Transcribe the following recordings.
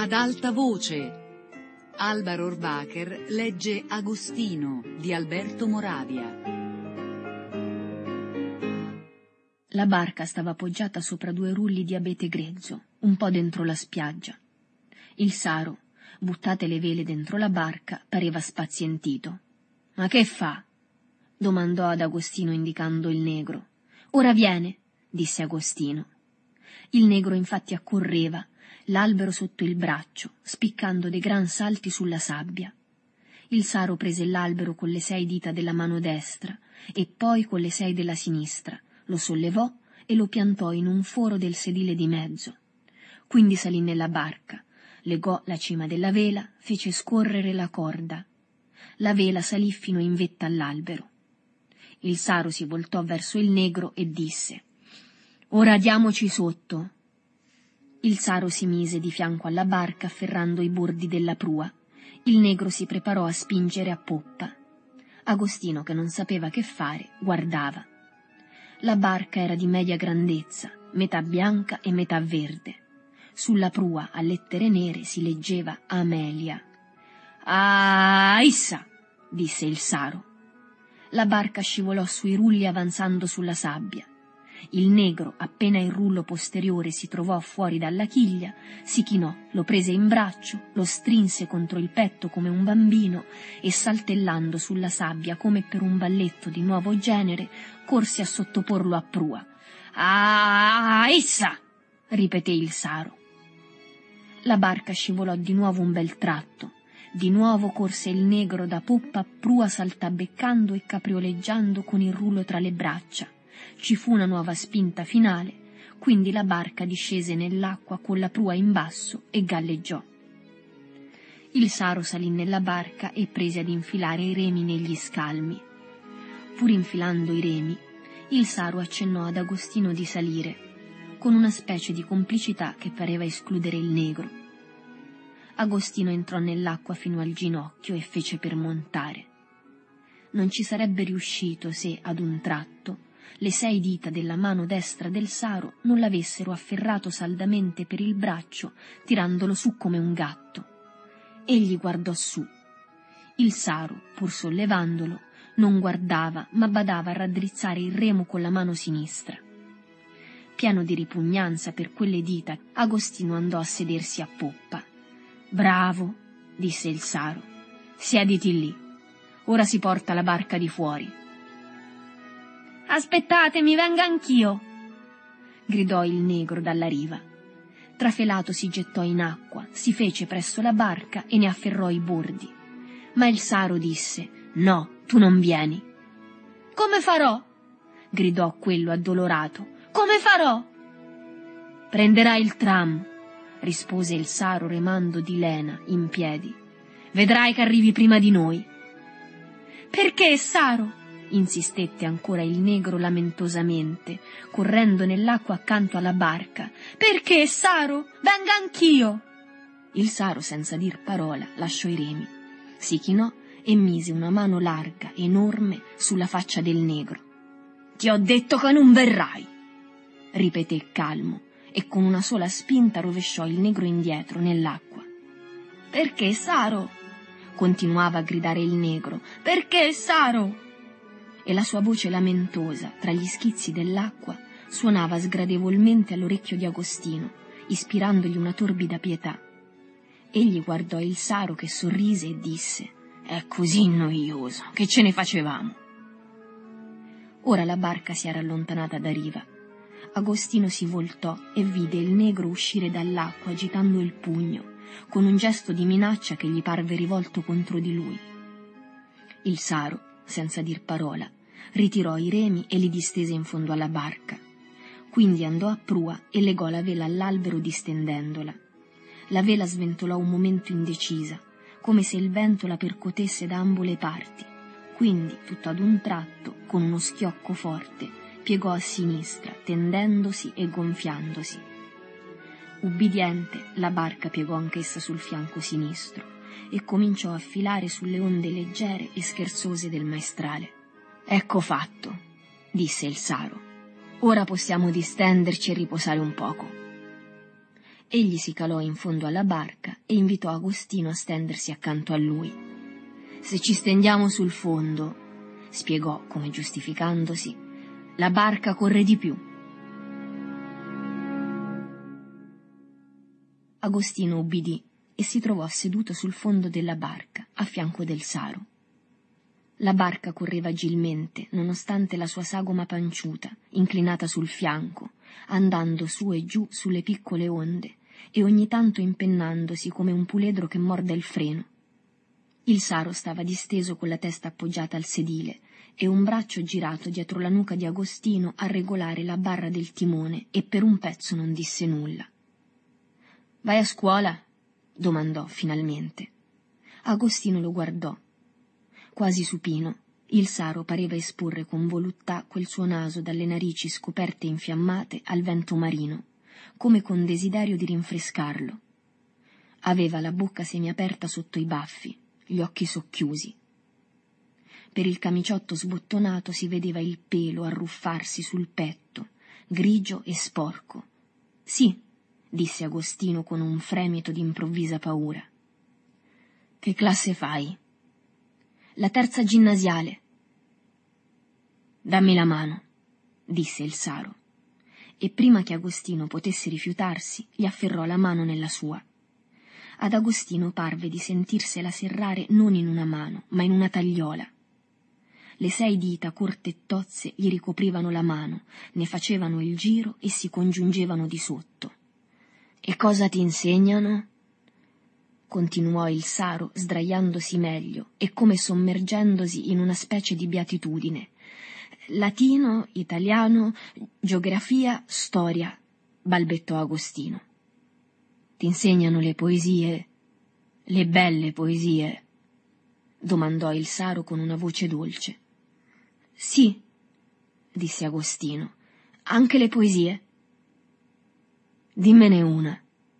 Ad alta voce. Alba Rohrwacher legge Agostino di Alberto Moravia. La barca stava appoggiata sopra 2 rulli di abete grezzo, un po' dentro la spiaggia. Il Saro, buttate le vele dentro la barca, pareva spazientito. «Ma che fa?» domandò ad Agostino indicando il negro. «Ora viene», disse Agostino. Il negro infatti accorreva, l'albero sotto il braccio, spiccando dei gran salti sulla sabbia. Il Saro prese l'albero con le 6 dita della mano destra e poi con le 6 della sinistra, lo sollevò e lo piantò in un foro del sedile di mezzo. Quindi salì nella barca, legò la cima della vela, fece scorrere la corda. La vela salì fino in vetta all'albero. Il Saro si voltò verso il negro e disse: «Ora diamoci sotto». Il Saro si mise di fianco alla barca afferrando i bordi della prua. Il negro si preparò a spingere a poppa. Agostino, che non sapeva che fare, guardava. La barca era di media grandezza, metà bianca e metà verde. Sulla prua, a lettere nere, si leggeva Amelia. «Ah, issa!» disse il Saro. La barca scivolò sui rulli avanzando sulla sabbia. Il negro, appena il rullo posteriore si trovò fuori dalla chiglia, si chinò, lo prese in braccio, lo strinse contro il petto come un bambino e, saltellando sulla sabbia come per un balletto di nuovo genere, corse a sottoporlo a prua. «Ah, issa!» ripeté il Saro. La barca scivolò di nuovo un bel tratto. Di nuovo corse il negro da poppa a prua saltabeccando e caprioleggiando con il rullo tra le braccia. Ci fu una nuova spinta finale, quindi la barca discese nell'acqua con la prua in basso e galleggiò. Il Saro salì nella barca e prese ad infilare i remi negli scalmi. Pur infilando i remi, il Saro accennò ad Agostino di salire, con una specie di complicità che pareva escludere il negro. Agostino entrò nell'acqua fino al ginocchio e fece per montare. Non ci sarebbe riuscito se, ad un tratto, le 6 dita della mano destra del Saro non l'avessero afferrato saldamente per il braccio, tirandolo su come un gatto. Egli guardò su. Il Saro, pur sollevandolo, non guardava, ma badava a raddrizzare il remo con la mano sinistra. Pieno di ripugnanza per quelle dita, Agostino andò a sedersi a poppa. «Bravo», disse il Saro. «Siediti lì. Ora si porta la barca di fuori». «Aspettatemi, venga anch'io», gridò il negro dalla riva. Trafelato si gettò in acqua, si fece presso la barca e ne afferrò i bordi. Ma il Saro disse: «No, tu non vieni». «Come farò?» gridò quello addolorato. «Come farò?» «Prenderai il tram», rispose il Saro remando di lena, in piedi. «Vedrai che arrivi prima di noi». «Perché, Saro?» insistette ancora il negro lamentosamente, correndo nell'acqua accanto alla barca. «Perché, Saro? Venga anch'io!» Il Saro, senza dir parola, lasciò i remi, si chinò e mise una mano larga, enorme, sulla faccia del negro. «Ti ho detto che non verrai!» ripeté calmo, e con una sola spinta rovesciò il negro indietro nell'acqua. «Perché, Saro?» continuava a gridare il negro. «Perché, Saro?» E la sua voce lamentosa, tra gli schizzi dell'acqua, suonava sgradevolmente all'orecchio di Agostino, ispirandogli una torbida pietà. Egli guardò il Saro che sorrise e disse: «È così noioso, che ce ne facevamo?» Ora la barca si era allontanata da riva. Agostino si voltò e vide il negro uscire dall'acqua agitando il pugno, con un gesto di minaccia che gli parve rivolto contro di lui. Il Saro, senza dir parola, ritirò i remi e li distese in fondo alla barca. Quindi andò a prua e legò la vela all'albero distendendola. La vela sventolò un momento indecisa, come se il vento la percotesse da ambo le parti. Quindi, tutto ad un tratto, con uno schiocco forte, piegò a sinistra, tendendosi e gonfiandosi. Ubbidiente, la barca piegò anch'essa sul fianco sinistro e cominciò a filare sulle onde leggere e scherzose del maestrale. «Ecco fatto», disse il Saro. «Ora possiamo distenderci e riposare un poco». Egli si calò in fondo alla barca e invitò Agostino a stendersi accanto a lui. «Se ci stendiamo sul fondo», spiegò come giustificandosi, «la barca corre di più». Agostino ubbidì e si trovò seduto sul fondo della barca, a fianco del Saro. La barca correva agilmente, nonostante la sua sagoma panciuta, inclinata sul fianco, andando su e giù sulle piccole onde e ogni tanto impennandosi come un puledro che morde il freno. Il Saro stava disteso con la testa appoggiata al sedile e un braccio girato dietro la nuca di Agostino a regolare la barra del timone, e per un pezzo non disse nulla. «Vai a scuola?» domandò finalmente. Agostino lo guardò. Quasi supino, il Saro pareva esporre con voluttà quel suo naso dalle narici scoperte e infiammate al vento marino, come con desiderio di rinfrescarlo. Aveva la bocca semiaperta sotto i baffi, gli occhi socchiusi. Per il camiciotto sbottonato si vedeva il pelo arruffarsi sul petto, grigio e sporco. «Sì», disse Agostino con un fremito di improvvisa paura. «Che classe fai?» «La terza ginnasiale». «Dammi la mano», disse il Saro, e prima che Agostino potesse rifiutarsi, gli afferrò la mano nella sua. Ad Agostino parve di sentirsela serrare non in una mano, ma in una tagliola. Le 6 dita corte e tozze gli ricoprivano la mano, ne facevano il giro e si congiungevano di sotto. «E cosa ti insegnano?» continuò il Saro, sdraiandosi meglio e come sommergendosi in una specie di beatitudine. «Latino, italiano, geografia, storia», balbettò Agostino. «Ti insegnano le poesie, le belle poesie?» domandò il Saro con una voce dolce. «Sì», disse Agostino, «anche le poesie». «Dimmene una».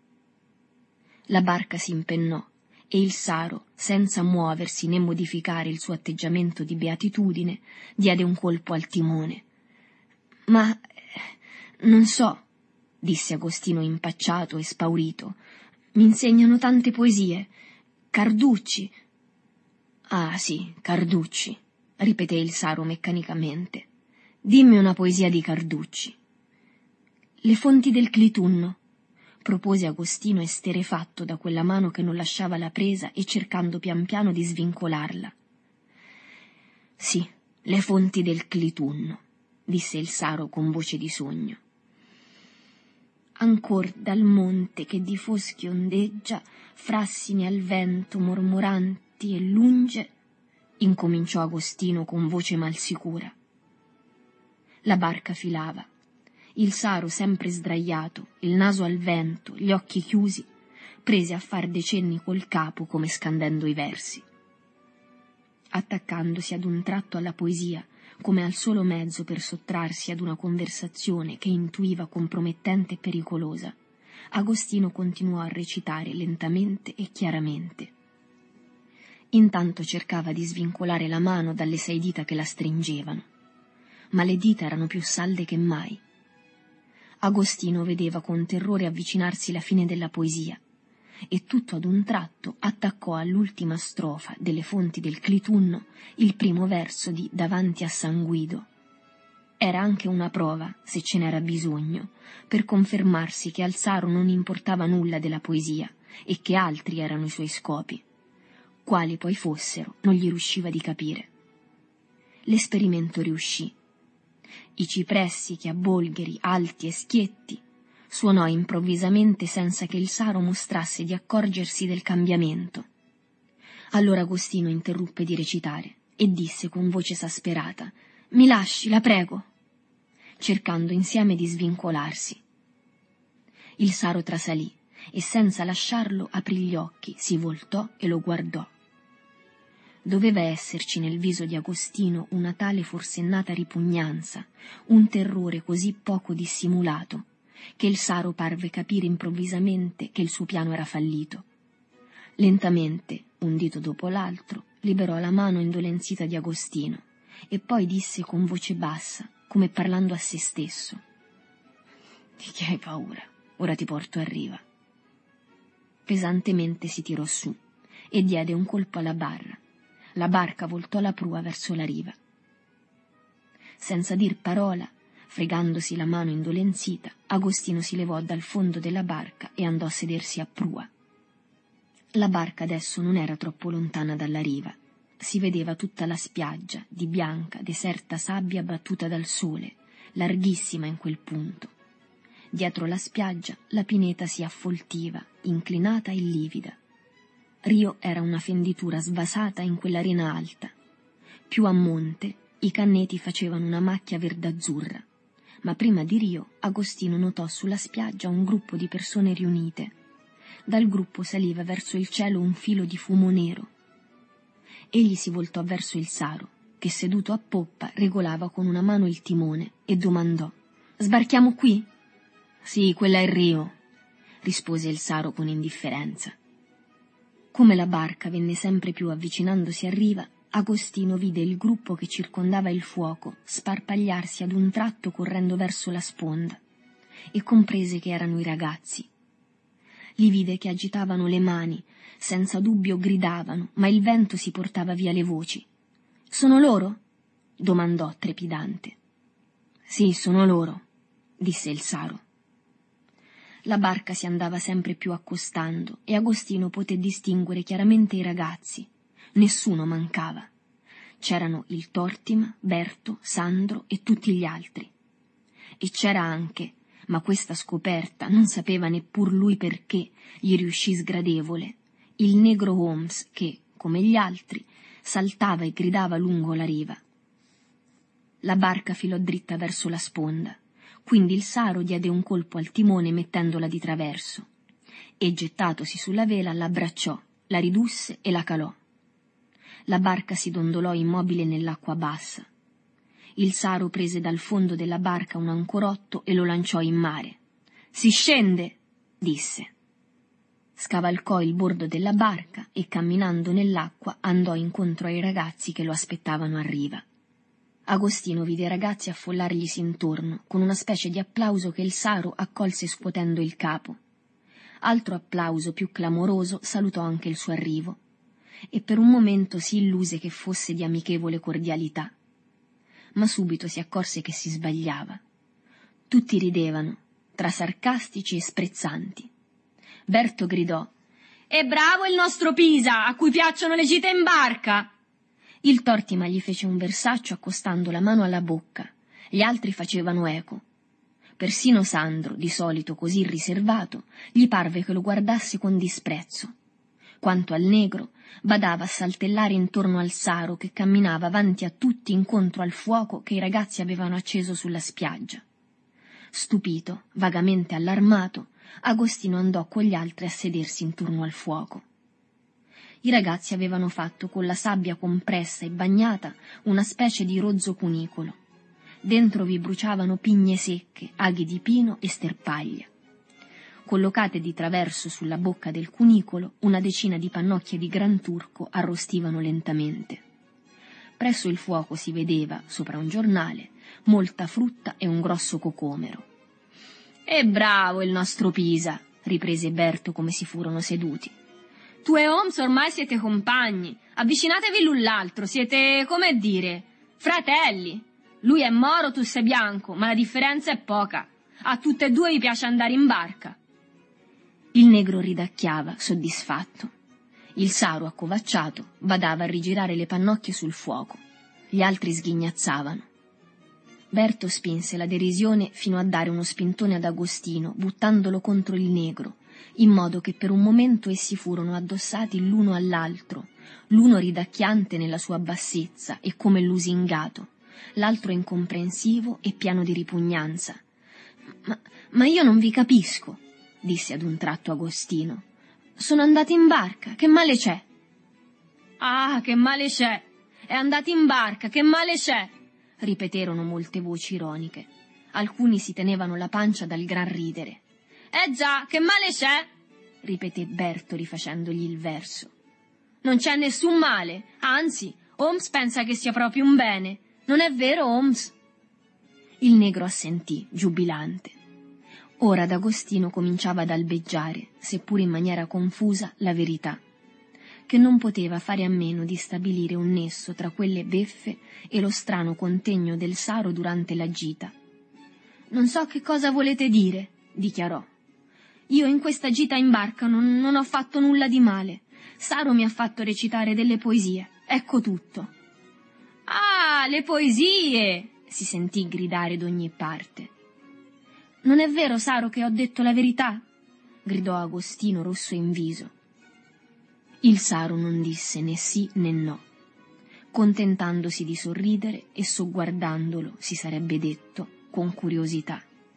La barca si impennò e il Saro, senza muoversi né modificare il suo atteggiamento di beatitudine, diede un colpo al timone. «Ma non so», disse Agostino impacciato e spaurito. «Mi insegnano tante poesie. Carducci». «Ah sì, Carducci», ripeté il Saro meccanicamente. «Dimmi una poesia di Carducci». «Le fonti del Clitunno», propose Agostino esterrefatto da quella mano che non lasciava la presa e cercando pian piano di svincolarla. «Sì, le fonti del Clitunno», disse il Saro con voce di sogno. «Ancor dal monte che di foschi ondeggia, frassini al vento mormoranti e lunge», incominciò Agostino con voce mal sicura. La barca filava. Il Saro, sempre sdraiato, il naso al vento, gli occhi chiusi, prese a far dei cenni col capo come scandendo i versi. Attaccandosi ad un tratto alla poesia, come al solo mezzo per sottrarsi ad una conversazione che intuiva compromettente e pericolosa, Agostino continuò a recitare lentamente e chiaramente. Intanto cercava di svincolare la mano dalle 6 dita che la stringevano, ma le dita erano più salde che mai. Agostino vedeva con terrore avvicinarsi la fine della poesia e tutto ad un tratto attaccò all'ultima strofa delle fonti del Clitunno il primo verso di Davanti a San Guido. Era anche una prova, se ce n'era bisogno, per confermarsi che al Saro non importava nulla della poesia e che altri erano i suoi scopi. Quali poi fossero, non gli riusciva di capire. L'esperimento riuscì. I cipressi che a bolgheri alti e schietti suonò improvvisamente senza che il Saro mostrasse di accorgersi del cambiamento. Allora Agostino interruppe di recitare e disse con voce esasperata: «Mi lasci, la prego», cercando insieme di svincolarsi. Il Saro trasalì e senza lasciarlo aprì gli occhi, si voltò e lo guardò. Doveva esserci nel viso di Agostino una tale forsennata ripugnanza, un terrore così poco dissimulato, che il Saro parve capire improvvisamente che il suo piano era fallito. Lentamente, un dito dopo l'altro, liberò la mano indolenzita di Agostino e poi disse con voce bassa, come parlando a se stesso: «Di che hai paura? Ora ti porto a riva». Pesantemente si tirò su e diede un colpo alla barra. La barca voltò la prua verso la riva. Senza dir parola, fregandosi la mano indolenzita, Agostino si levò dal fondo della barca e andò a sedersi a prua. La barca adesso non era troppo lontana dalla riva. Si vedeva tutta la spiaggia, di bianca, deserta sabbia battuta dal sole, larghissima in quel punto. Dietro la spiaggia la pineta si affoltiva, inclinata e livida. Rio era una fenditura svasata in quell'arena alta. Più a monte i canneti facevano una macchia verde-azzurra, ma prima di Rio Agostino notò sulla spiaggia un gruppo di persone riunite. Dal gruppo saliva verso il cielo un filo di fumo nero. Egli si voltò verso il Saro, che seduto a poppa regolava con una mano il timone, e domandò: «Sbarchiamo qui?» «Sì, quella è Rio», rispose il Saro con indifferenza. Come la barca venne sempre più avvicinandosi a riva, Agostino vide il gruppo che circondava il fuoco sparpagliarsi ad un tratto correndo verso la sponda e comprese che erano i ragazzi. Li vide che agitavano le mani, senza dubbio gridavano, ma il vento si portava via le voci. «Sono loro?» domandò trepidante. «Sì, sono loro», disse il Saro. La barca si andava sempre più accostando e Agostino poté distinguere chiaramente i ragazzi. Nessuno mancava. C'erano il Tortima, Berto, Sandro e tutti gli altri. E c'era anche, ma questa scoperta non sapeva neppur lui perché gli riuscì sgradevole, il negro Holmes che, come gli altri, saltava e gridava lungo la riva. La barca filò dritta verso la sponda, quindi il Saro diede un colpo al timone mettendola di traverso e, gettatosi sulla vela, l'abbracciò, la ridusse e la calò. La barca si dondolò immobile nell'acqua bassa. Il Saro prese dal fondo della barca un ancorotto e lo lanciò in mare. «Si scende!» disse. Scavalcò il bordo della barca e, camminando nell'acqua, andò incontro ai ragazzi che lo aspettavano a riva. Agostino vide i ragazzi affollarglisi intorno, con una specie di applauso che il Saro accolse scuotendo il capo. Altro applauso più clamoroso salutò anche il suo arrivo, e per un momento si illuse che fosse di amichevole cordialità. Ma subito si accorse che si sbagliava. Tutti ridevano, tra sarcastici e sprezzanti. Berto gridò: «È bravo il nostro Pisa, a cui piacciono le gite in barca!» Il Tortima gli fece un versaccio accostando la mano alla bocca. Gli altri facevano eco. Persino Sandro, di solito così riservato, gli parve che lo guardasse con disprezzo. Quanto al negro, badava a saltellare intorno al Saro che camminava avanti a tutti incontro al fuoco che i ragazzi avevano acceso sulla spiaggia. Stupito, vagamente allarmato, Agostino andò con gli altri a sedersi intorno al fuoco. I ragazzi avevano fatto con la sabbia compressa e bagnata una specie di rozzo cunicolo. Dentro vi bruciavano pigne secche, aghi di pino e sterpaglia. Collocate di traverso sulla bocca del cunicolo, una decina di pannocchie di gran turco arrostivano lentamente. Presso il fuoco si vedeva, sopra un giornale, molta frutta e un grosso cocomero. «È bravo il nostro Pisa», riprese Berto come si furono seduti. «Tu e Holmes ormai siete compagni, avvicinatevi l'un l'altro, siete, come dire, fratelli. Lui è moro, tu sei bianco, ma la differenza è poca. A tutte e due vi piace andare in barca». Il negro ridacchiava, soddisfatto. Il Saro, accovacciato, badava a rigirare le pannocchie sul fuoco. Gli altri sghignazzavano. Berto spinse la derisione fino a dare uno spintone ad Agostino, buttandolo contro il negro, in modo che per un momento essi furono addossati l'uno all'altro, l'uno ridacchiante nella sua bassezza e come lusingato, l'altro incomprensivo e pieno di ripugnanza. Ma io non vi capisco», disse ad un tratto Agostino. «Sono andati in barca, che male c'è?» «Ah, che male c'è! È andati in barca, che male c'è!» ripeterono molte voci ironiche. Alcuni si tenevano la pancia dal gran ridere. Già, che male c'è?» ripeté Berto rifacendogli il verso. «Non c'è nessun male, anzi, Holmes pensa che sia proprio un bene. Non è vero, Holmes?» Il negro assentì, giubilante. Ora D'Agostino cominciava ad albeggiare, seppur in maniera confusa, la verità, che non poteva fare a meno di stabilire un nesso tra quelle beffe e lo strano contegno del Saro durante la gita. «Non so che cosa volete dire», dichiarò. «Io in questa gita in barca non ho fatto nulla di male. Saro mi ha fatto recitare delle poesie, ecco tutto». «Ah, le poesie!» si sentì gridare d'ogni parte. «Non è vero, Saro, che ho detto la verità?» gridò Agostino rosso in viso. Il Saro non disse né sì né no, contentandosi di sorridere e sogguardandolo, si sarebbe detto, con curiosità.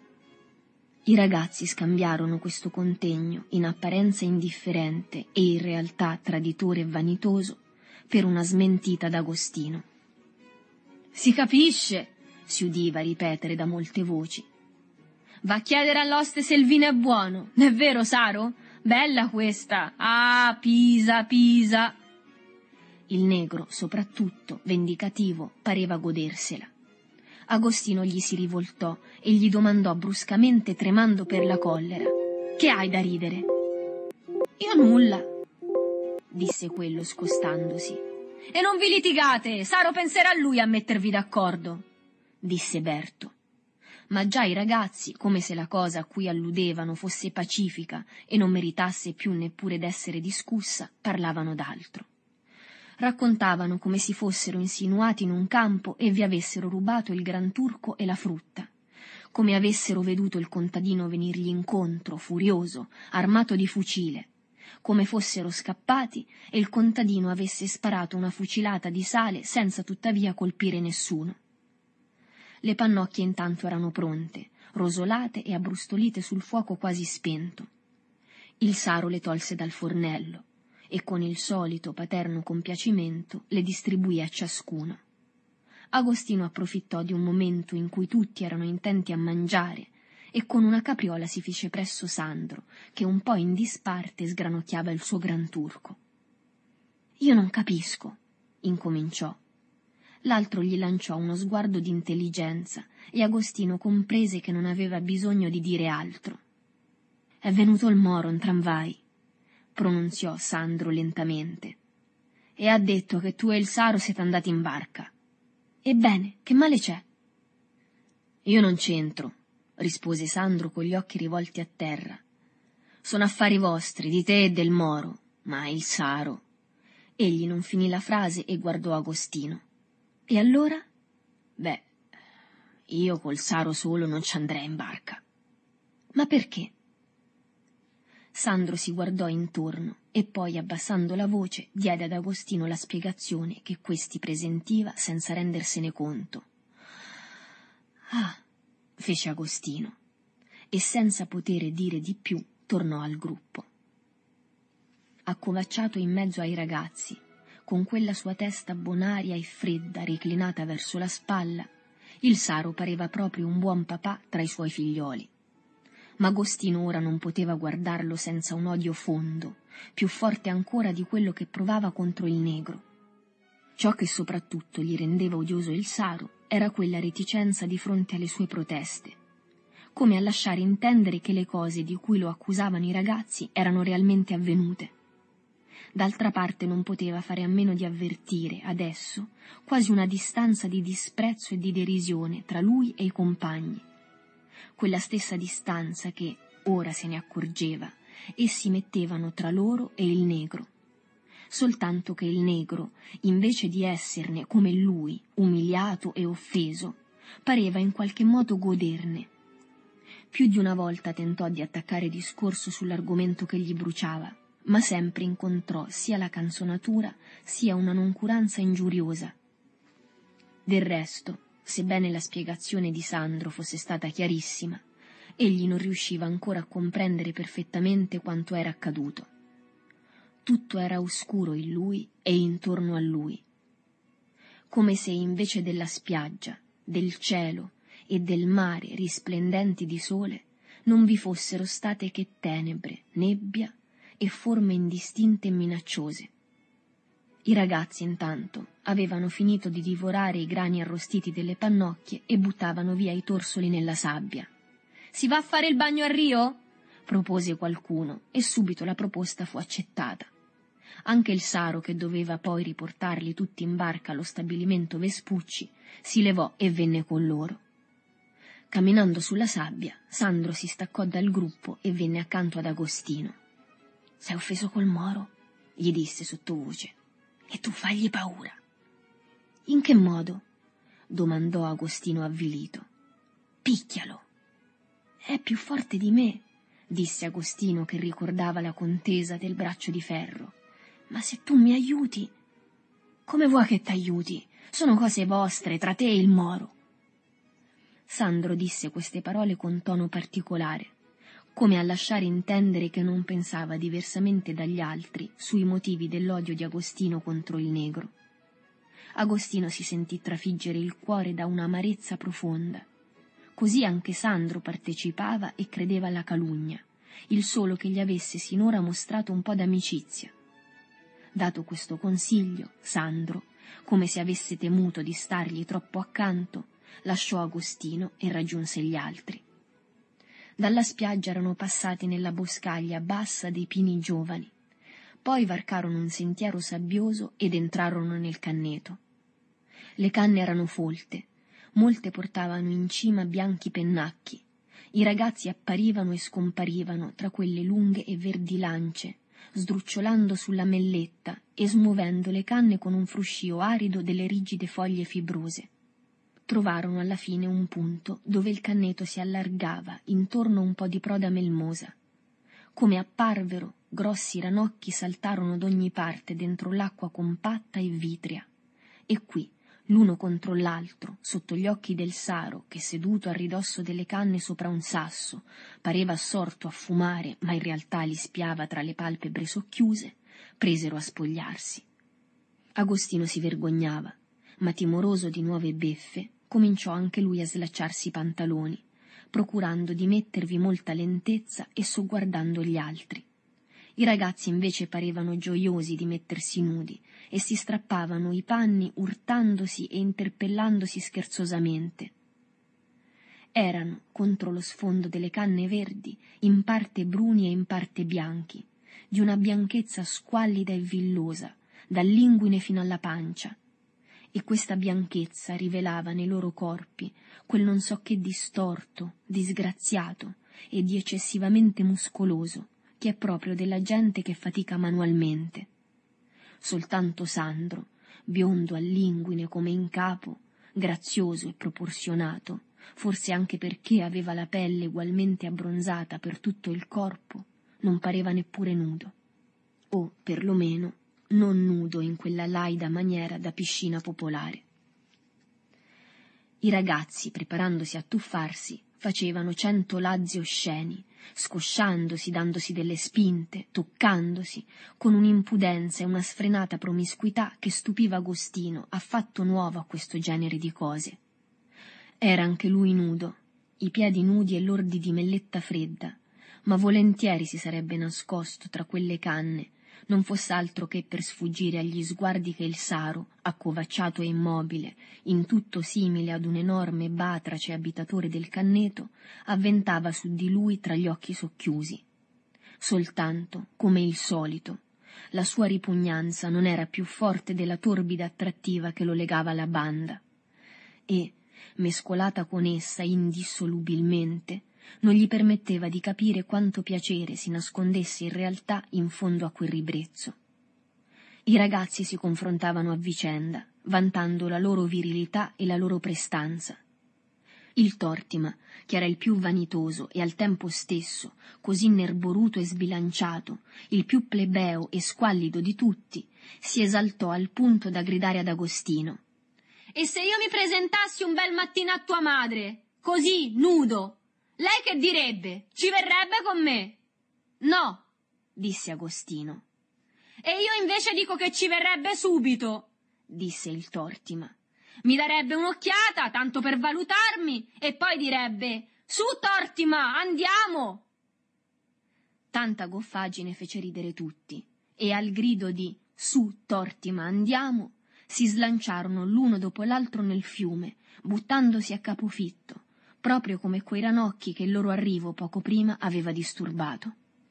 I ragazzi scambiarono questo contegno, in apparenza indifferente e in realtà traditore e vanitoso, per una smentita d'Agostino. «Si capisce», si udiva ripetere da molte voci. «Va a chiedere all'oste se il vino è buono, non è vero, Saro? Bella questa! Ah, Pisa, Pisa!» Il negro, soprattutto, vendicativo, pareva godersela. Agostino gli si rivoltò e gli domandò bruscamente, tremando per la collera: «Che hai da ridere?» «Io nulla», disse quello scostandosi. «E non vi litigate, Saro penserà lui a mettervi d'accordo», disse Berto. Ma già i ragazzi, come se la cosa a cui alludevano fosse pacifica e non meritasse più neppure d'essere discussa, parlavano d'altro. Raccontavano come si fossero insinuati in un campo e vi avessero rubato il granturco e la frutta, come avessero veduto il contadino venirgli incontro, furioso, armato di fucile, come fossero scappati e il contadino avesse sparato una fucilata di sale senza tuttavia colpire nessuno. Le pannocchie intanto erano pronte, rosolate e abbrustolite sul fuoco quasi spento. Il Saro le tolse dal fornello e con il solito paterno compiacimento le distribuì a ciascuno. Agostino approfittò di un momento in cui tutti erano intenti a mangiare e con una capriola si fece presso Sandro, che un po' in disparte sgranocchiava il suo granturco. «Io non capisco», incominciò. L'altro gli lanciò uno sguardo di intelligenza e Agostino comprese che non aveva bisogno di dire altro. «È venuto il Moro in tramvai», pronunziò Sandro lentamente, «e ha detto che tu e il Saro siete andati in barca». «Ebbene, che male c'è?» «Io non c'entro», rispose Sandro con gli occhi rivolti a terra. «Sono affari vostri, di te e del Moro, ma il Saro...» Egli non finì la frase e guardò Agostino. «E allora?» «Beh, io col Saro solo non ci andrei in barca». «Ma perché?» Sandro si guardò intorno e poi, abbassando la voce, diede ad Agostino la spiegazione che questi presentiva senza rendersene conto. «Ah», fece Agostino, e senza potere dire di più tornò al gruppo. Accovacciato in mezzo ai ragazzi, con quella sua testa bonaria e fredda reclinata verso la spalla, il Saro pareva proprio un buon papà tra i suoi figlioli. Ma Agostino ora non poteva guardarlo senza un odio fondo, più forte ancora di quello che provava contro il negro. Ciò che soprattutto gli rendeva odioso il Saro era quella reticenza di fronte alle sue proteste, come a lasciare intendere che le cose di cui lo accusavano i ragazzi erano realmente avvenute. D'altra parte non poteva fare a meno di avvertire, adesso, quasi una distanza di disprezzo e di derisione tra lui e i compagni. Quella stessa distanza che, ora se ne accorgeva, essi mettevano tra loro e il negro. Soltanto che il negro, invece di esserne, come lui, umiliato e offeso, pareva in qualche modo goderne. Più di una volta tentò di attaccare discorso sull'argomento che gli bruciava, ma sempre incontrò sia la canzonatura sia una noncuranza ingiuriosa. Del resto, sebbene la spiegazione di Sandro fosse stata chiarissima, egli non riusciva ancora a comprendere perfettamente quanto era accaduto. Tutto era oscuro in lui e intorno a lui, come se invece della spiaggia, del cielo e del mare risplendenti di sole non vi fossero state che tenebre, nebbia e forme indistinte e minacciose. I ragazzi, intanto, avevano finito di divorare i grani arrostiti delle pannocchie e buttavano via i torsoli nella sabbia. Si va a fare il bagno a Rio? Propose qualcuno e subito la proposta fu accettata. Anche il Saro, che doveva poi riportarli tutti in barca allo stabilimento Vespucci, si levò e venne con loro. Camminando sulla sabbia, Sandro si staccò dal gruppo e venne accanto ad Agostino. «Sei offeso col Moro?» gli disse sottovoce. «E tu fagli paura». «In che modo?» domandò Agostino avvilito. «Picchialo». «È più forte di me», disse Agostino, che ricordava la contesa del braccio di ferro. «Ma se tu mi aiuti...» «Come vuoi che t'aiuti? Sono cose vostre, tra te e il Moro». Sandro disse queste parole con tono particolare, come a lasciare intendere che non pensava diversamente dagli altri sui motivi dell'odio di Agostino contro il negro. Agostino si sentì trafiggere il cuore da un'amarezza profonda. Così anche Sandro partecipava e credeva alla calunnia, il solo che gli avesse sinora mostrato un po' d'amicizia. Dato questo consiglio, Sandro, come se avesse temuto di stargli troppo accanto, lasciò Agostino e raggiunse gli altri. Dalla spiaggia erano passati nella boscaglia bassa dei pini giovani, poi varcarono un sentiero sabbioso ed entrarono nel canneto. Le canne erano folte, molte portavano in cima bianchi pennacchi. I ragazzi apparivano e scomparivano tra quelle lunghe e verdi lance, sdrucciolando sulla melletta e smuovendo le canne con un fruscio arido delle rigide foglie fibrose. Trovarono alla fine un punto dove il canneto si allargava intorno a un po' di proda melmosa. Come apparvero, grossi ranocchi saltarono d'ogni parte dentro l'acqua compatta e vitrea. E qui, l'uno contro l'altro, sotto gli occhi del Saro, che seduto a ridosso delle canne sopra un sasso, pareva assorto a fumare, ma in realtà li spiava tra le palpebre socchiuse, presero a spogliarsi. Agostino si vergognava, ma timoroso di nuove beffe, cominciò anche lui a slacciarsi i pantaloni, procurando di mettervi molta lentezza e sogguardando gli altri. I ragazzi invece parevano gioiosi di mettersi nudi e si strappavano i panni urtandosi e interpellandosi scherzosamente. Erano, contro lo sfondo delle canne verdi, in parte bruni e in parte bianchi, di una bianchezza squallida e villosa, dall'inguine fino alla pancia, e questa bianchezza rivelava nei loro corpi quel non so che distorto, disgraziato e di eccessivamente muscoloso, che è proprio della gente che fatica manualmente. Soltanto Sandro, biondo all'inguine come in capo, grazioso e proporzionato, forse anche perché aveva la pelle ugualmente abbronzata per tutto il corpo, non pareva neppure nudo, o perlomeno non nudo in quella laida maniera da piscina popolare. I ragazzi, preparandosi a tuffarsi, facevano 100 lazzi osceni, scosciandosi, dandosi delle spinte, toccandosi, con un'impudenza e una sfrenata promiscuità che stupiva Agostino, affatto nuovo a questo genere di cose. Era anche lui nudo, i piedi nudi e lordi di melletta fredda, ma volentieri si sarebbe nascosto tra quelle canne, non fosse altro che per sfuggire agli sguardi che il Saro, accovacciato e immobile, in tutto simile ad un enorme batrace abitatore del canneto, avventava su di lui tra gli occhi socchiusi. Soltanto, come il solito, la sua ripugnanza non era più forte della torbida attrattiva che lo legava alla banda, e, mescolata con essa indissolubilmente, non gli permetteva di capire quanto piacere si nascondesse in realtà in fondo a quel ribrezzo. I ragazzi si confrontavano a vicenda, vantando la loro virilità e la loro prestanza. Il Tortima, che era il più vanitoso e al tempo stesso così nerboruto e sbilanciato, il più plebeo e squallido di tutti, si esaltò al punto da gridare ad Agostino: «E se io mi presentassi un bel mattino a tua madre, così, nudo, lei che direbbe? Ci verrebbe con me?» «No», disse Agostino. «E io invece dico che ci verrebbe subito», disse il Tortima. «Mi darebbe un'occhiata, tanto per valutarmi, e poi direbbe: su Tortima, andiamo!» Tanta goffaggine fece ridere tutti, e al grido di «su Tortima, andiamo!» si slanciarono l'uno dopo l'altro nel fiume, buttandosi a capofitto, proprio come quei ranocchi che il loro arrivo poco prima aveva disturbato.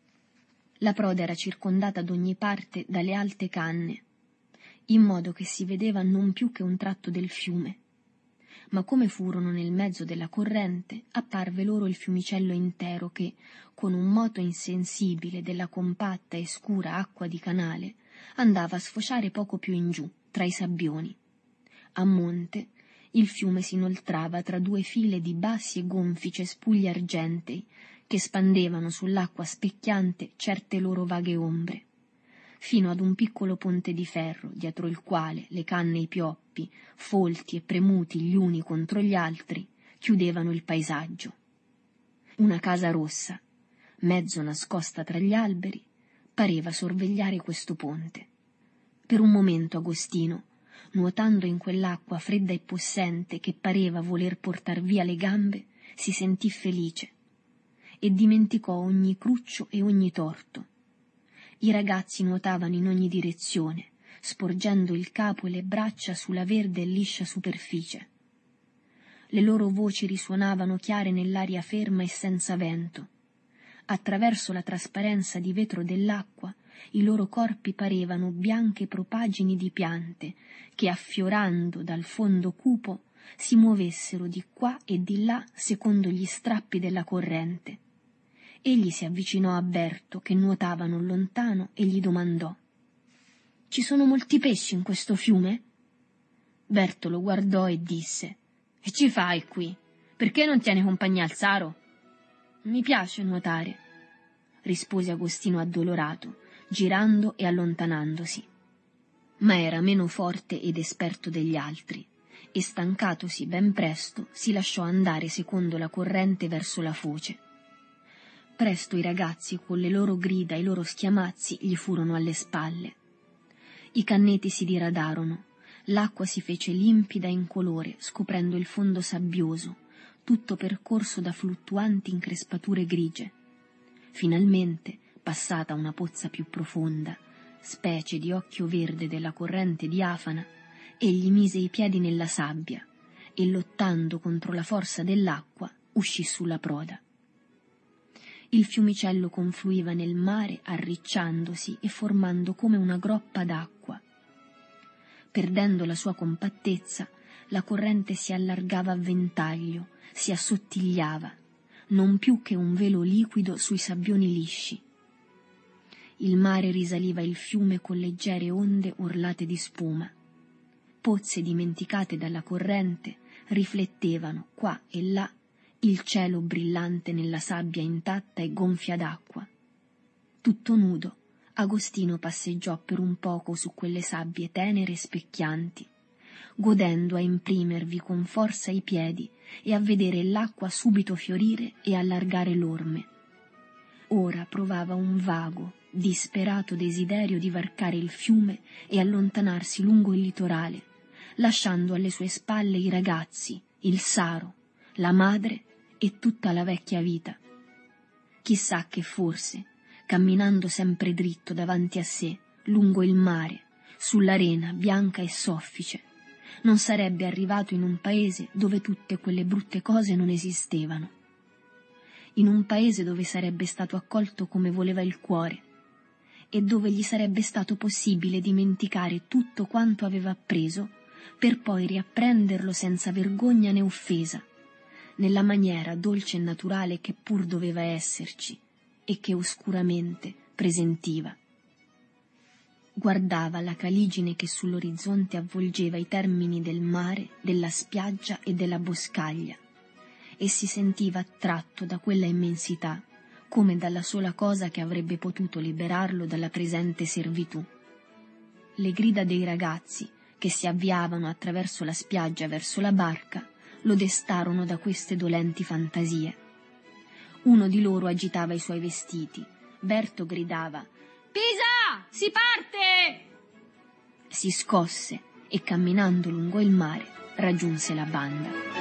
La proda era circondata ad ogni parte dalle alte canne, in modo che si vedeva non più che un tratto del fiume. Ma come furono nel mezzo della corrente, apparve loro il fiumicello intero che, con un moto insensibile della compatta e scura acqua di canale, andava a sfociare poco più in giù, tra i sabbioni. A monte, il fiume si inoltrava tra due file di bassi e gonfi cespugli argentei, che spandevano sull'acqua specchiante certe loro vaghe ombre, fino ad un piccolo ponte di ferro, dietro il quale le canne e i pioppi, folti e premuti gli uni contro gli altri, chiudevano il paesaggio. Una casa rossa, mezzo nascosta tra gli alberi, pareva sorvegliare questo ponte. Per un momento Agostino, nuotando in quell'acqua fredda e possente che pareva voler portar via le gambe, si sentì felice e dimenticò ogni cruccio e ogni torto. I ragazzi nuotavano in ogni direzione, sporgendo il capo e le braccia sulla verde e liscia superficie. Le loro voci risuonavano chiare nell'aria ferma e senza vento. Attraverso la trasparenza di vetro dell'acqua, i loro corpi parevano bianche propagini di piante che, affiorando dal fondo cupo, si muovessero di qua e di là secondo gli strappi della corrente. Egli si avvicinò a Berto, che nuotava non lontano, e gli domandò: «Ci sono molti pesci in questo fiume?» Berto lo guardò e disse: «E ci fai qui? Perché non tieni compagnia al Saro?» «Mi piace nuotare», rispose Agostino addolorato, girando e allontanandosi. Ma era meno forte ed esperto degli altri, e stancatosi ben presto si lasciò andare secondo la corrente verso la foce. Presto i ragazzi, con le loro grida e i loro schiamazzi, gli furono alle spalle. I canneti si diradarono, l'acqua si fece limpida e incolore, scoprendo il fondo sabbioso, tutto percorso da fluttuanti increspature grigie. Finalmente, passata una pozza più profonda, specie di occhio verde della corrente diafana, egli mise i piedi nella sabbia e, lottando contro la forza dell'acqua, uscì sulla proda. Il fiumicello confluiva nel mare arricciandosi e formando come una groppa d'acqua. Perdendo la sua compattezza, la corrente si allargava a ventaglio, si assottigliava, non più che un velo liquido sui sabbioni lisci. Il mare risaliva il fiume con leggere onde orlate di spuma. Pozze dimenticate dalla corrente riflettevano qua e là il cielo brillante nella sabbia intatta e gonfia d'acqua. Tutto nudo, Agostino passeggiò per un poco su quelle sabbie tenere e specchianti, godendo a imprimervi con forza i piedi e a vedere l'acqua subito fiorire e allargare l'orme. Ora provava un vago, disperato desiderio di varcare il fiume e allontanarsi lungo il litorale, lasciando alle sue spalle i ragazzi, il Saro, la madre e tutta la vecchia vita. Chissà che forse, camminando sempre dritto davanti a sé, lungo il mare, sull'arena bianca e soffice, non sarebbe arrivato in un paese dove tutte quelle brutte cose non esistevano, in un paese dove sarebbe stato accolto come voleva il cuore e dove gli sarebbe stato possibile dimenticare tutto quanto aveva appreso per poi riapprenderlo senza vergogna né offesa, nella maniera dolce e naturale che pur doveva esserci e che oscuramente presentiva. Guardava la caligine che sull'orizzonte avvolgeva i termini del mare, della spiaggia e della boscaglia, e si sentiva attratto da quella immensità come dalla sola cosa che avrebbe potuto liberarlo dalla presente servitù. Le grida dei ragazzi che si avviavano attraverso la spiaggia verso la barca lo destarono da queste dolenti fantasie. Uno di loro agitava i suoi vestiti. Berto gridava: «Pisa! Si parte!» Si scosse e, camminando lungo il mare, raggiunse la banda.